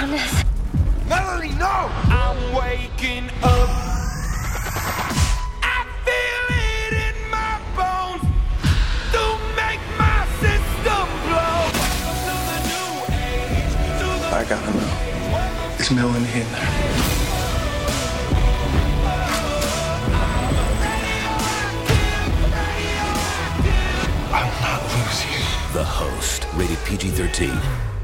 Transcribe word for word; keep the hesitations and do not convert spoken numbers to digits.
promise. Melanie, no! I'm waking up. I feel it in my bones to make my system blow. To the new age, to the I gotta know. Is Melanie in there? I will not lose you. The Host, rated P G thirteen.